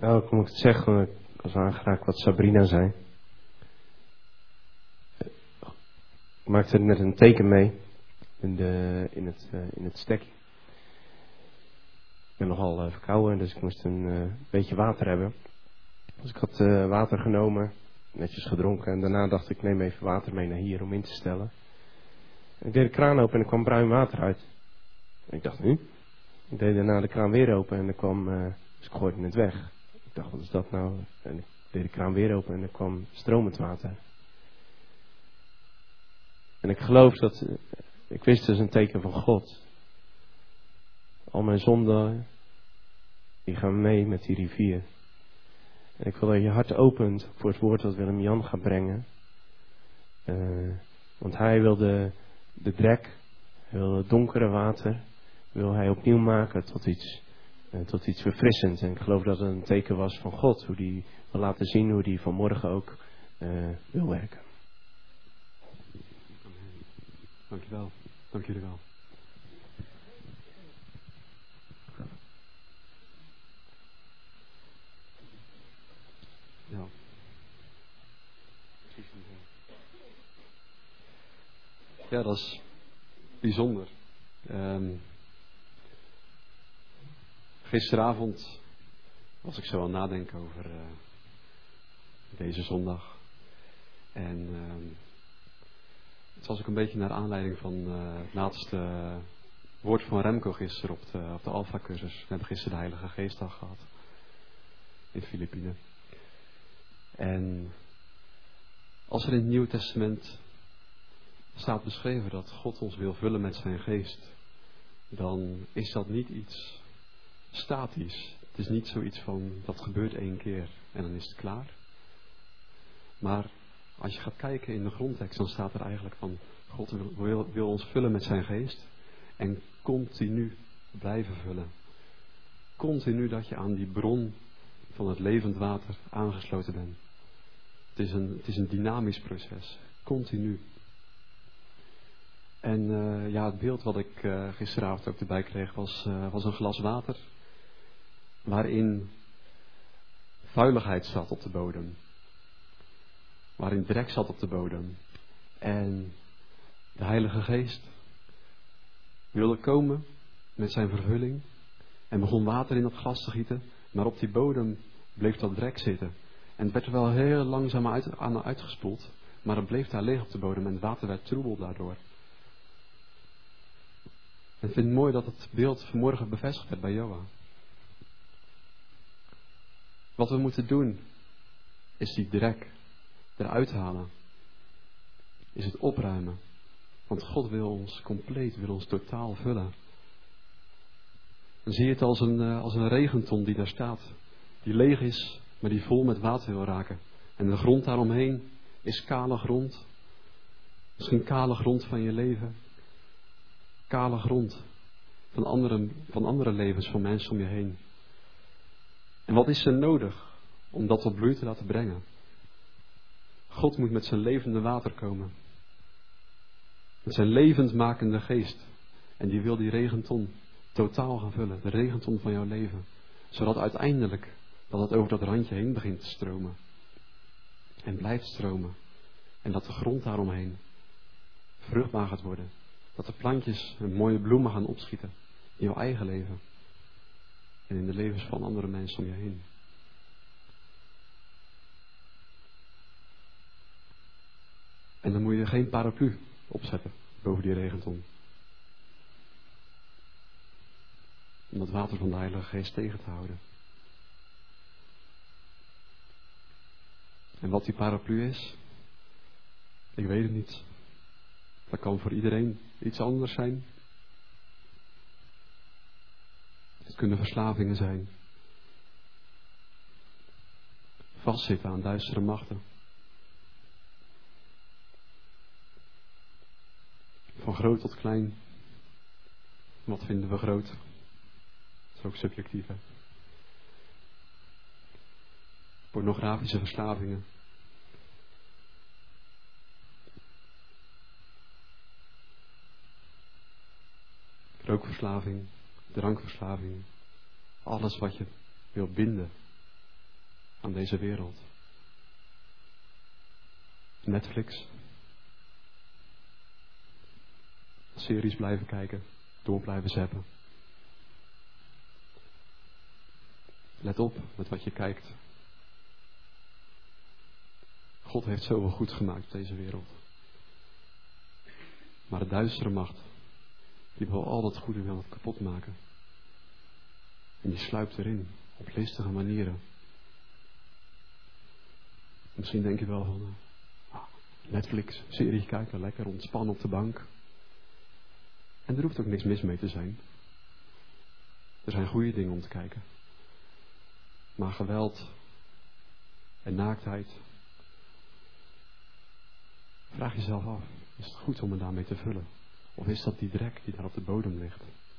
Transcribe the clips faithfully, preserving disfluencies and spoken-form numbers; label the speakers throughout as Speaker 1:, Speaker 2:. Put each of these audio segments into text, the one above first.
Speaker 1: Nou, ik moet het zeggen, ik was aangeraakt wat Sabrina zei. Ik maakte net een teken mee in, de, in, het, uh, in het stekje. Ik ben nogal uh, verkouden, dus ik moest een uh, beetje water hebben. Dus ik had uh, water genomen, netjes gedronken. En daarna dacht ik, neem even water mee naar hier om in te stellen. En ik deed de kraan open en er kwam bruin water uit. En ik dacht, nu? Ik deed daarna de kraan weer open en er kwam, uh, dus ik gooide het weg. Ik dacht, wat is dat nou? En ik deed de kraan weer open en er kwam stromend water. En ik geloof dat, uh, ik wist dus een teken van God. Al mijn zonden, die gaan mee met die rivier. En ik wil dat je hart opent voor het woord dat Willem-Jan gaat brengen. Uh, want hij wil de, de drek, hij wil het donkere water, wil hij opnieuw maken tot iets, uh, tot iets verfrissends. En ik geloof dat het een teken was van God, hoe hij wil laten zien hoe hij vanmorgen ook uh, wil werken.
Speaker 2: Dankjewel, dank jullie wel. Ja. Ja, dat is bijzonder. Um, gisteravond was ik zo aan het nadenken over uh, deze zondag. En um, het was ook een beetje naar aanleiding van uh, het laatste woord van Remco gisteren op de, op de Alpha-cursus. We hebben gisteren de Heilige Geestdag gehad in Filipijnen. En als er in het Nieuwe Testament staat beschreven dat God ons wil vullen met zijn geest, dan is dat niet iets statisch. Het is niet zoiets van, dat gebeurt één keer en dan is het klaar. Maar als je gaat kijken in de grondtekst, dan staat er eigenlijk van, God wil, wil ons vullen met zijn geest en continu blijven vullen. Continu dat je aan die bron van het levend water aangesloten bent. Het is een, het is een dynamisch proces. Continu. En uh, ja, het beeld wat ik uh, gisteravond ook erbij kreeg was, uh, was een glas water. Waarin vuiligheid zat op de bodem. Waarin drek zat op de bodem. En de Heilige Geest wilde komen met zijn vervulling. En begon water in dat glas te gieten. Maar op die bodem bleef dat drek zitten. En het werd wel heel langzaam uit, aan uitgespoeld. Maar het bleef daar leeg op de bodem. En het water werd troebel daardoor. En ik vind het mooi dat het beeld vanmorgen bevestigd werd bij Joa. Wat we moeten doen, is die drek eruit halen. Is het opruimen. Want God wil ons compleet, wil ons totaal vullen. Dan zie je het als een, als een regenton die daar staat. Die leeg is, maar die vol met water wil raken. En de grond daaromheen is kale grond. Misschien kale grond van je leven. Kale grond van andere, van andere levens van mensen om je heen. En wat is er nodig om dat tot bloei te laten brengen? God moet met zijn levende water komen. Met zijn levendmakende geest. En die wil die regenton totaal gaan vullen. De regenton van jouw leven. Zodat uiteindelijk dat het over dat randje heen begint te stromen. En blijft stromen. En dat de grond daaromheen vruchtbaar gaat worden. Dat de plantjes een mooie bloemen gaan opschieten. In jouw eigen leven. En in de levens van andere mensen om je heen. En dan moet je geen paraplu opzetten boven die regenton. Om dat water van de Heilige Geest tegen te houden. En wat die paraplu is, ik weet het niet. Dat kan voor iedereen iets anders zijn. Het kunnen verslavingen zijn. Vastzitten aan duistere machten. Van groot tot klein. Wat vinden we groot? Dat is ook subjectief, hè? Pornografische verslavingen. Rookverslaving. Drankverslaving. Alles wat je wil binden aan deze wereld. Netflix. Series blijven kijken. Door blijven zappen. Let op met wat je kijkt. God heeft zoveel goed gemaakt op deze wereld. Maar de duistere macht, die wil al dat goede wil kapot maken. En die sluipt erin, op listige manieren. Misschien denk je wel van, uh, Netflix, serie kijken, lekker ontspannen op de bank. En er hoeft ook niks mis mee te zijn. Er zijn goede dingen om te kijken. Maar geweld en naaktheid. Vraag jezelf af, is het goed om me daarmee te vullen? Of is dat die drek die daar op de bodem ligt?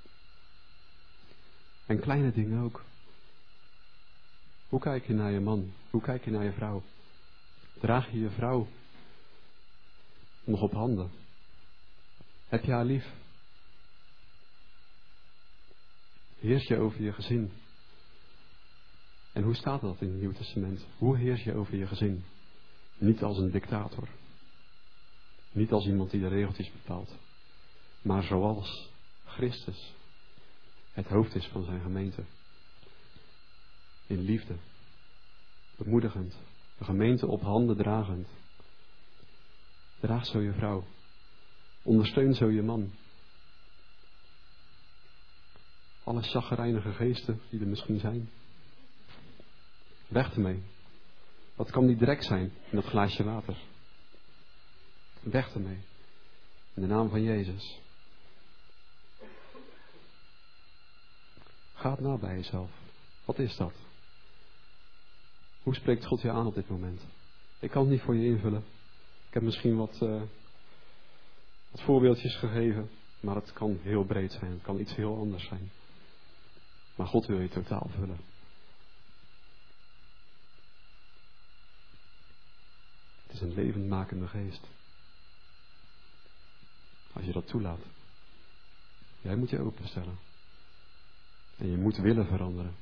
Speaker 2: En kleine dingen ook. Hoe kijk je naar je man? Hoe kijk je naar je vrouw? Draag je je vrouw nog op handen? Heb je haar lief? Heers je over je gezin? En hoe staat dat in het Nieuwe Testament? Hoe heers je over je gezin? Niet als een dictator. Niet als iemand die de regeltjes bepaalt. Maar zoals Christus het hoofd is van zijn gemeente. In liefde. Bemoedigend. De gemeente op handen dragend. Draag zo je vrouw. Ondersteun zo je man. Alle chagrijnige geesten die er misschien zijn. Weg ermee. Wat kan die drek zijn in dat glaasje water? Weg ermee. In de naam van Jezus. Ga het na bij jezelf. Wat is dat? Hoe spreekt God je aan op dit moment? Ik kan het niet voor je invullen. Ik heb misschien wat, uh, wat voorbeeldjes gegeven. Maar het kan heel breed zijn. Het kan iets heel anders zijn. Maar God wil je totaal vullen. Het is een levendmakende geest. Als je dat toelaat. Jij moet je openstellen. En je moet willen veranderen.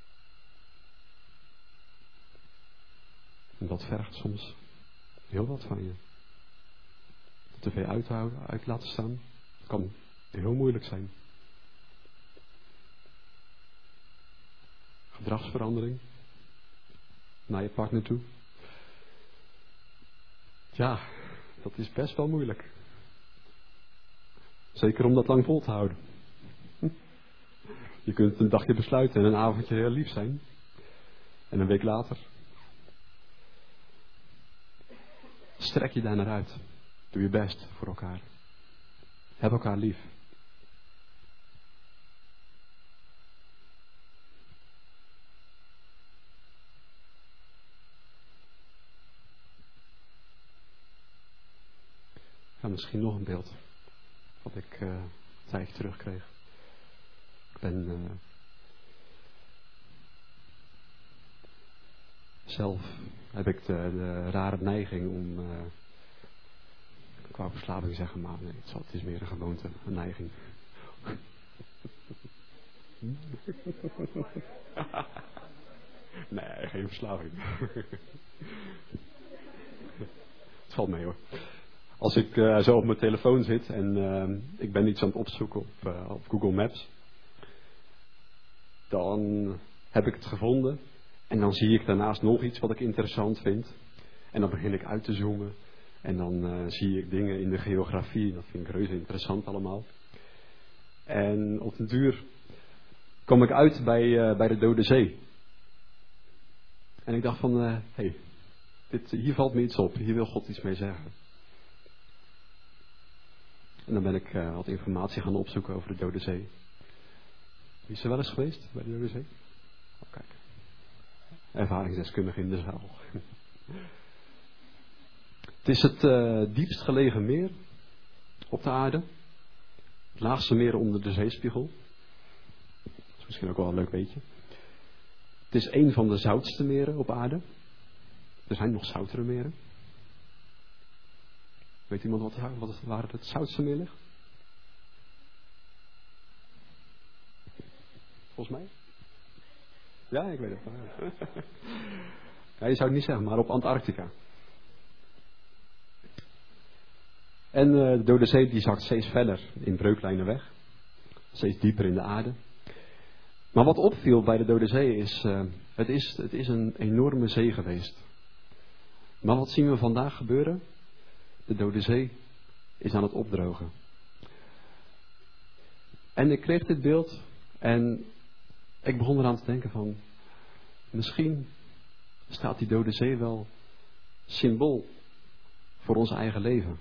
Speaker 2: En dat vergt soms heel wat van je. tv uithouden, uit laten staan. Kan heel moeilijk zijn. Gedragsverandering. Naar je partner toe. Ja, dat is best wel moeilijk. Zeker om dat lang vol te houden. Je kunt een dagje besluiten en een avondje heel lief zijn. En een week later. Strek je daar naar uit. Doe je best voor elkaar. Heb elkaar lief. Ja, misschien nog een beeld. Wat ik uh, een tijdje terugkreeg. Ik ben uh, zelf heb ik de, de rare neiging om uh, ik wou verslaving zeggen, maar nee, het, zal, het is meer een gewoonte, een neiging. Nee, geen verslaving. Het valt mee hoor. Als ik uh, zo op mijn telefoon zit en uh, ik ben iets aan het opzoeken op, uh, op Google Maps, dan heb ik het gevonden en dan zie ik daarnaast nog iets wat ik interessant vind. En dan begin ik uit te zoomen en dan uh, zie ik dingen in de geografie, dat vind ik reuze interessant allemaal. En op den duur kom ik uit bij, uh, bij de Dode Zee. En ik dacht van, hé, uh, hey, dit, hier valt me iets op, hier wil God iets mee zeggen. En dan ben ik uh, wat informatie gaan opzoeken over de Dode Zee. Wie is er wel eens geweest bij de Dode Zee? Oh, kijk. Ervaringsdeskundige in de zaal. Het is het uh, diepst gelegen meer op de aarde. Het laagste meer onder de zeespiegel. Dat is misschien ook wel een leuk weetje. Het is een van de zoutste meren op aarde. Er zijn nog zoutere meren. Weet iemand wat, wat, waar het zoutste meer ligt? Volgens mij? Ja, ik weet het. Ja, je zou het niet zeggen, maar op Antarctica. En uh, de Dode Zee die zakt steeds verder in breuklijnen weg. Steeds dieper in de aarde. Maar wat opviel bij de Dode Zee is, uh, het is, het is een enorme zee geweest. Maar wat zien we vandaag gebeuren? De Dode Zee is aan het opdrogen. En ik kreeg dit beeld en ik begon eraan te denken van, misschien staat die Dode Zee wel symbool voor ons eigen leven.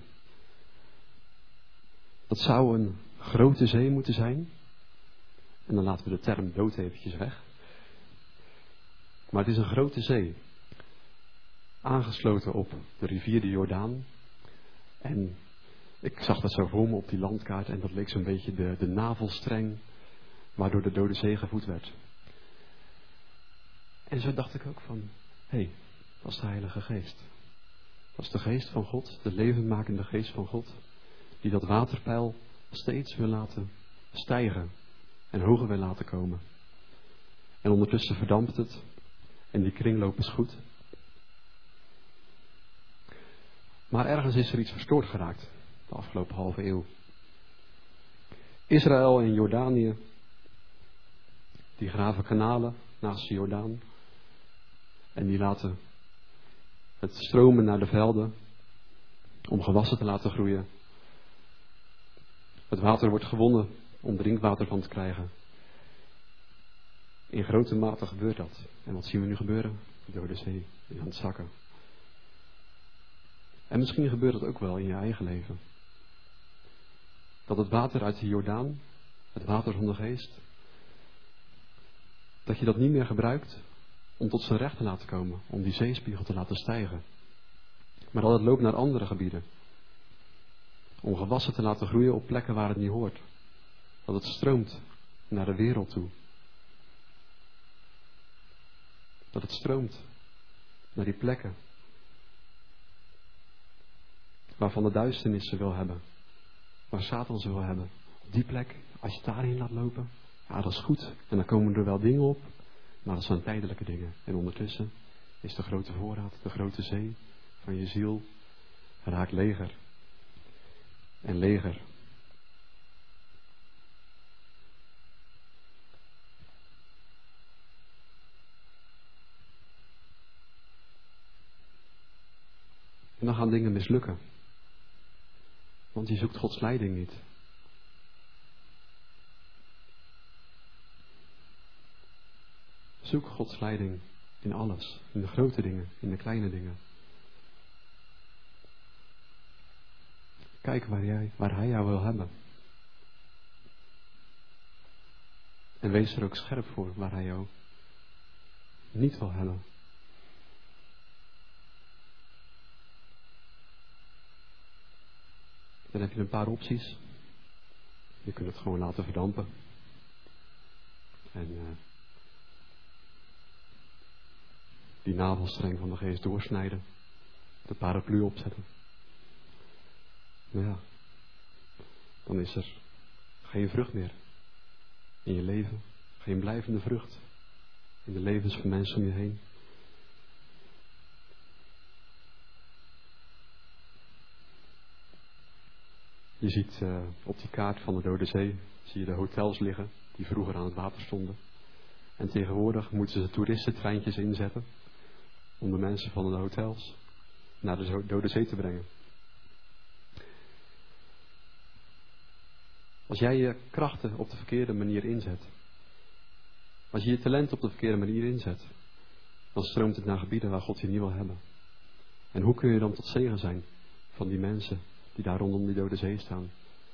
Speaker 2: Dat zou een grote zee moeten zijn. En dan laten we de term dood eventjes weg. Maar het is een grote zee. Aangesloten op de rivier de Jordaan. En ik zag dat zo voor me op die landkaart. En dat leek zo'n beetje de, de navelstreng waardoor de Dode Zee gevoed werd. En zo dacht ik ook van, hé, hey, dat is de Heilige Geest. Dat is de Geest van God, de levenmakende Geest van God. Die dat waterpeil steeds wil laten stijgen en hoger wil laten komen. En ondertussen verdampt het en die kringloop is goed. Maar ergens is er iets verstoord geraakt de afgelopen halve eeuw. Israël en Jordanië, die graven kanalen naast de Jordaan. En die laten het stromen naar de velden om gewassen te laten groeien. Het water wordt gewonnen om drinkwater van te krijgen. In grote mate gebeurt dat. En wat zien we nu gebeuren? De Dode Zee is aan het zakken. En misschien gebeurt dat ook wel in je eigen leven. Dat het water uit de Jordaan, het water van de Geest, dat je dat niet meer gebruikt om tot zijn recht te laten komen. Om die zeespiegel te laten stijgen. Maar dat het loopt naar andere gebieden. Om gewassen te laten groeien op plekken waar het niet hoort. Dat het stroomt naar de wereld toe. Dat het stroomt naar die plekken waarvan de duisternis ze wil hebben. Waar Satan ze wil hebben. Op die plek, als je het daarheen laat lopen, ja, dat is goed. En dan komen er wel dingen op, maar dat zijn tijdelijke dingen. En ondertussen is de grote voorraad, de grote zee van je ziel, raakt leger. En leger. En dan gaan dingen mislukken. Want je zoekt Gods leiding niet. Zoek Gods leiding in alles. In de grote dingen, in de kleine dingen. Kijk waar, jij, waar Hij jou wil hebben. En wees er ook scherp voor waar Hij jou niet wil hebben. Dan heb je een paar opties. Je kunt het gewoon laten verdampen. En uh, die navelstreng van de Geest doorsnijden. De paraplu opzetten. Maar ja, dan is er geen vrucht meer in je leven. Geen blijvende vrucht in de levens van mensen om je heen. Je ziet uh, op die kaart van de Dode Zee, zie je de hotels liggen die vroeger aan het water stonden. En tegenwoordig moeten ze toeristentreintjes inzetten om de mensen van de hotels naar de Dode Zee te brengen. Als jij je krachten op de verkeerde manier inzet, als je je talent op de verkeerde manier inzet, dan stroomt het naar gebieden waar God je niet wil hebben. En hoe kun je dan tot zegen zijn van die mensen die daar rondom die Dode Zee staan?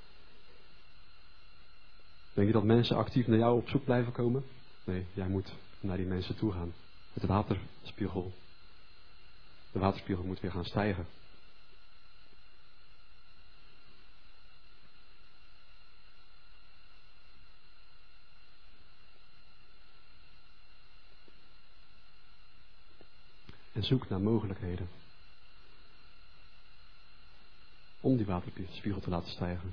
Speaker 2: Denk je dat mensen actief naar jou op zoek blijven komen? Nee, jij moet naar die mensen toe gaan. Het waterspiegel. De waterspiegel moet weer gaan stijgen. En zoek naar mogelijkheden om die waterspiegel te laten stijgen.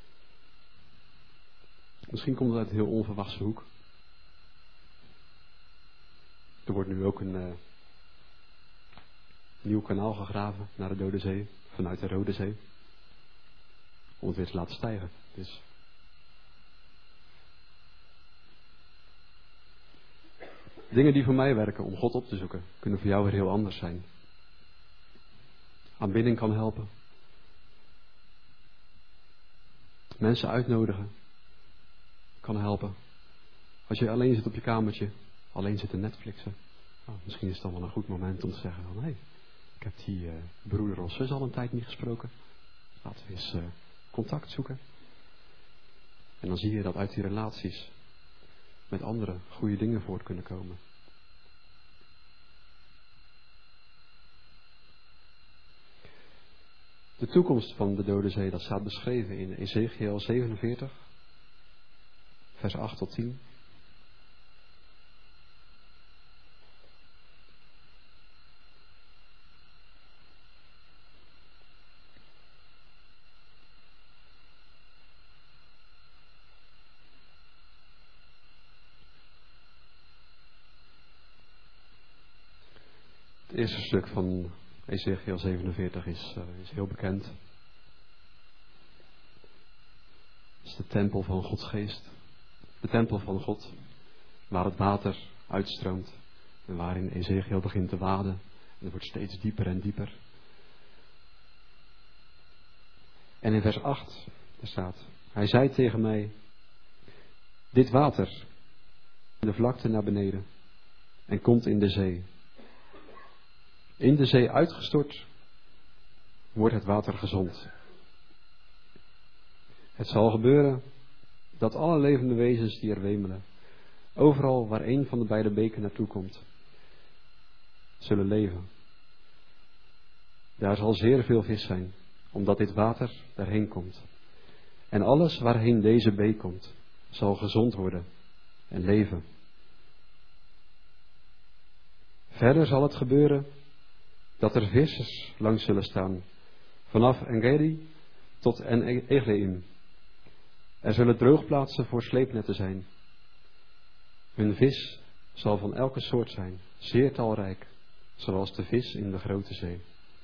Speaker 2: Misschien komt het uit een heel onverwachte hoek. Er wordt nu ook een, uh, nieuw kanaal gegraven naar de Dode Zee, vanuit de Rode Zee. Om het weer te laten stijgen. Dus dingen die voor mij werken om God op te zoeken, kunnen voor jou weer heel anders zijn. Aanbidding kan helpen. Mensen uitnodigen kan helpen. Als je alleen zit op je kamertje, alleen zit te Netflixen. Nou, misschien is het dan wel een goed moment om te zeggen van, hé, hey, ik heb die uh, broeder of zus al een tijd niet gesproken. Laten we eens uh, contact zoeken. En dan zie je dat uit die relaties met anderen goede dingen voort kunnen komen. De toekomst van de Dode Zee, dat staat beschreven in Ezechiël zevenenveertig, vers acht tot tien. Het eerste stuk van Ezechiël zevenenveertig is, uh, is heel bekend. Het is de tempel van Gods geest. De tempel van God, waar het water uitstroomt. En waarin Ezechiël begint te waden. En het wordt steeds dieper en dieper. En in vers acht, daar staat, hij zei tegen mij, dit water, de vlakte naar beneden, en komt in de zee. In de zee uitgestort, wordt het water gezond. Het zal gebeuren dat alle levende wezens die er wemelen, overal waar een van de beide beken naartoe komt, zullen leven. Daar zal zeer veel vis zijn, omdat dit water daarheen komt. En alles waarheen deze beek komt, zal gezond worden en leven. Verder zal het gebeuren dat er vissers langs zullen staan, vanaf Engedi tot En-Egleim. Er zullen droogplaatsen voor sleepnetten zijn. Hun vis zal van elke soort zijn, zeer talrijk, zoals de vis in de grote zee.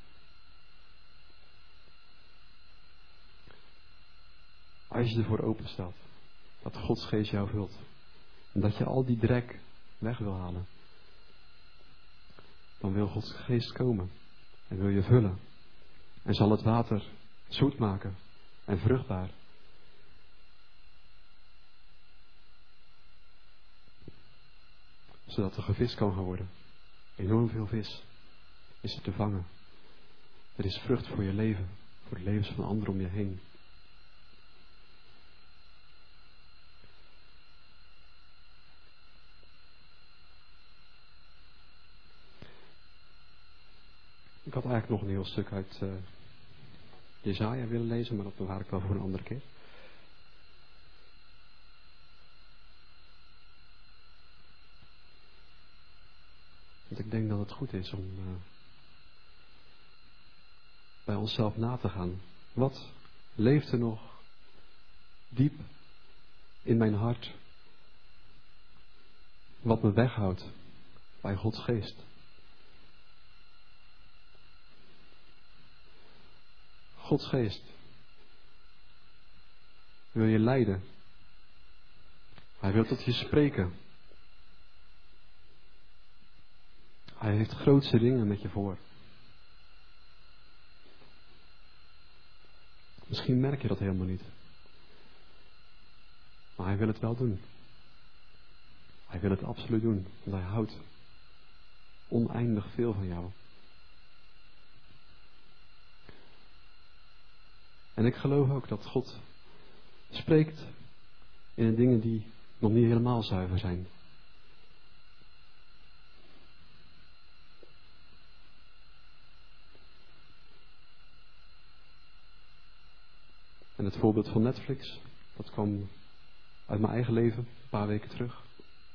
Speaker 2: Als je ervoor openstelt, dat Gods geest jou vult, en dat je al die drek weg wil halen, dan wil Gods geest komen en wil je vullen. En zal het water zoet maken en vruchtbaar. Zodat er gevist kan gaan worden. Enorm veel vis is er te vangen. Er is vrucht voor je leven, voor de levens van anderen om je heen. Ik had eigenlijk nog een heel stuk uit uh, Jesaja willen lezen, maar dat bewaar ik wel voor een andere keer. Want ik denk dat het goed is om uh, bij onszelf na te gaan. Wat leeft er nog diep in mijn hart, wat me weghoudt bij Gods geest? Gods geest wil je leiden. Hij wil tot je spreken. Hij heeft grootste dingen met je voor. Misschien merk je dat helemaal niet. Maar hij wil het wel doen. Hij wil het absoluut doen. Want hij houdt oneindig veel van jou. En ik geloof ook dat God spreekt in de dingen die nog niet helemaal zuiver zijn. En het voorbeeld van Netflix, dat kwam uit mijn eigen leven, een paar weken terug.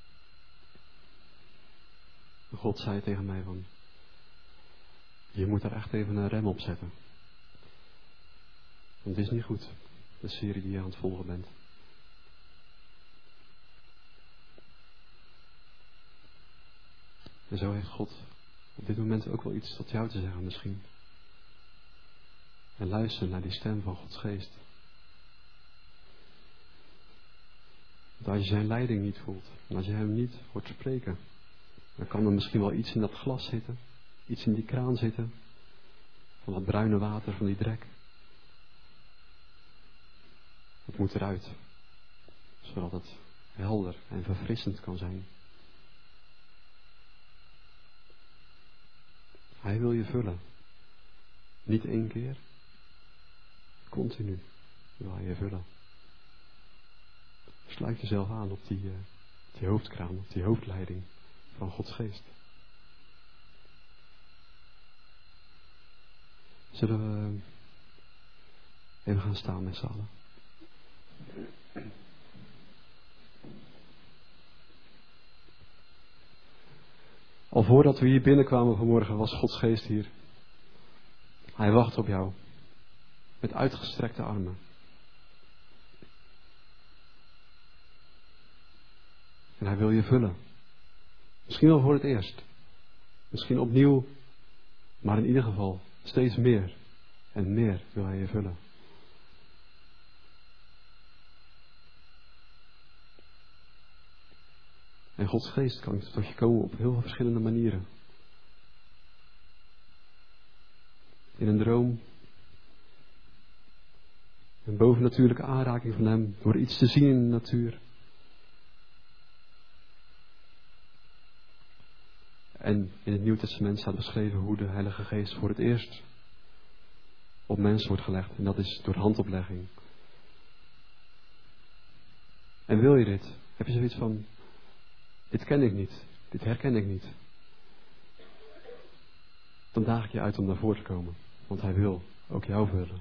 Speaker 2: En God zei tegen mij van, je moet er echt even een rem op zetten. Want het is niet goed, de serie die je aan het volgen bent. En zo heeft God op dit moment ook wel iets tot jou te zeggen misschien. En luister naar die stem van Gods geest. Want als je zijn leiding niet voelt, en als je hem niet hoort spreken, dan kan er misschien wel iets in dat glas zitten, iets in die kraan zitten, van dat bruine water, van die drek. Het moet eruit, zodat het helder en verfrissend kan zijn. Hij wil je vullen. Niet één keer. Continu wil hij je vullen. Sluit jezelf aan op die, uh, die hoofdkraan, op die hoofdleiding van Gods geest. Zullen we even gaan staan met z'n allen? Al voordat we hier binnenkwamen vanmorgen was Gods geest hier. Hij wacht op jou. Met uitgestrekte armen. En hij wil je vullen. Misschien wel voor het eerst. Misschien opnieuw. Maar in ieder geval steeds meer. En meer wil hij je vullen. En Gods geest kan tot je komen op heel veel verschillende manieren. In een droom. Een bovennatuurlijke aanraking van hem. Door iets te zien in de natuur. En in het Nieuw Testament staat beschreven hoe de Heilige Geest voor het eerst op mensen wordt gelegd. En dat is door handoplegging. En wil je dit? Heb je zoiets van, dit ken ik niet. Dit herken ik niet. Dan daag ik je uit om naar voren te komen. Want hij wil ook jou vullen.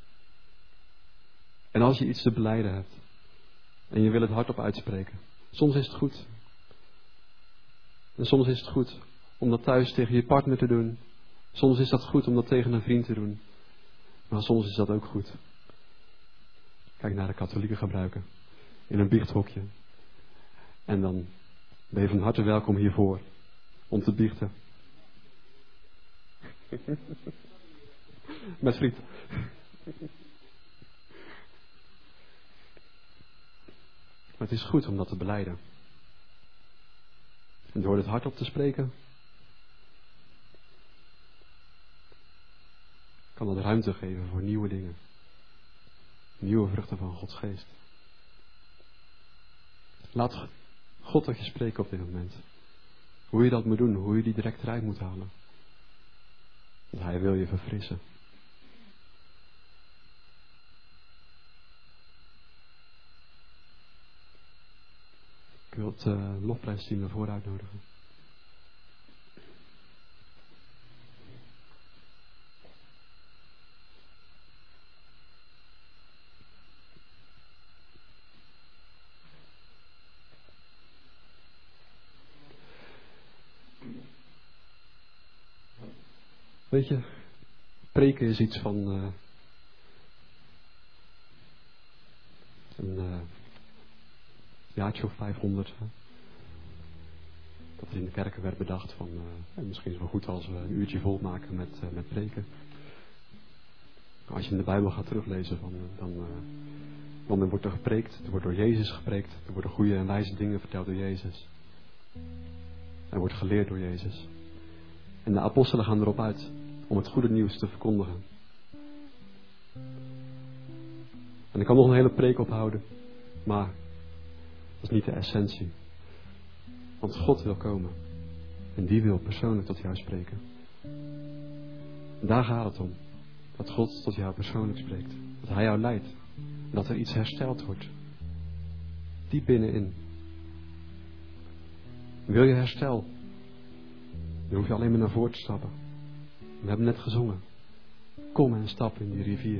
Speaker 2: En als je iets te belijden hebt. En je wil het hardop uitspreken. Soms is het goed. En soms is het goed om dat thuis tegen je partner te doen. Soms is dat goed om dat tegen een vriend te doen. Maar soms is dat ook goed. Kijk naar de katholieke gebruiken. In een biechthokje. En dan ben je van harte welkom hiervoor. Om te biechten. Met friet. Maar het is goed om dat te belijden. En door het hardop te spreken, kan dat ruimte geven voor nieuwe dingen. Nieuwe vruchten van Gods geest. Laat God tot je spreken op dit moment. Hoe je dat moet doen, hoe je die direct eruit moet halen. Want hij wil je verfrissen. Ik wil het uh, lofprijsteam naar voren uitnodigen. Weet je, preken is iets van uh, een uh, jaartje of vijfhonderd. Hè? Dat er in de kerken werd bedacht van, uh, misschien is het wel goed als we een uurtje vol maken met, uh, met preken. Als je in de Bijbel gaat teruglezen, van, dan, uh, dan wordt er gepreekt, er wordt door Jezus gepreekt, er worden goede en wijze dingen verteld door Jezus. Er wordt geleerd door Jezus. En de apostelen gaan erop uit om het goede nieuws te verkondigen. En ik kan nog een hele preek ophouden, maar dat is niet de essentie. Want God wil komen. En die wil persoonlijk tot jou spreken. En daar gaat het om. Dat God tot jou persoonlijk spreekt. Dat hij jou leidt. En dat er iets hersteld wordt. Diep binnenin. Wil je herstel? Dan hoef je alleen maar naar voren te stappen. We hebben net gezongen. Kom en stap in die rivier.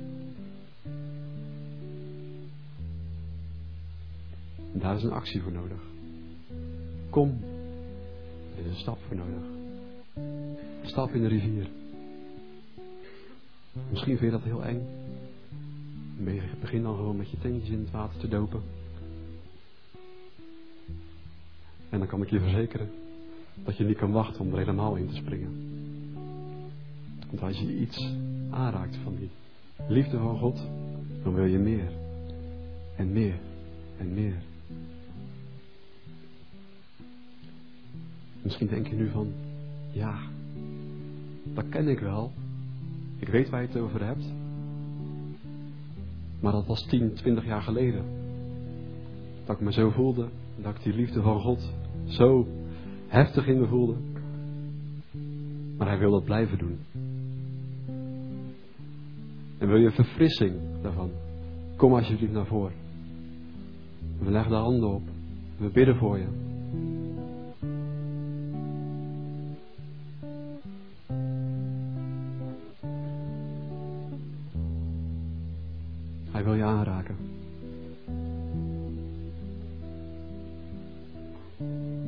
Speaker 2: En daar is een actie voor nodig. Kom. Er is een stap voor nodig. Stap in de rivier. Misschien vind je dat heel eng. Begin dan gewoon met je teentjes in het water te dopen. En dan kan ik je verzekeren dat je niet kan wachten om er helemaal in te springen. Want als je iets aanraakt van die liefde van God, dan wil je meer. En meer. En meer. Misschien denk je nu van, ja, dat ken ik wel. Ik weet waar je het over hebt. Maar dat was tien, twintig jaar geleden. Dat ik me zo voelde. Dat ik die liefde van God zo heftig in me voelde. Maar hij wil dat blijven doen. En wil je verfrissing daarvan? Kom alsjeblieft naar voren. We leggen de handen op. We bidden voor je. Hij wil je aanraken.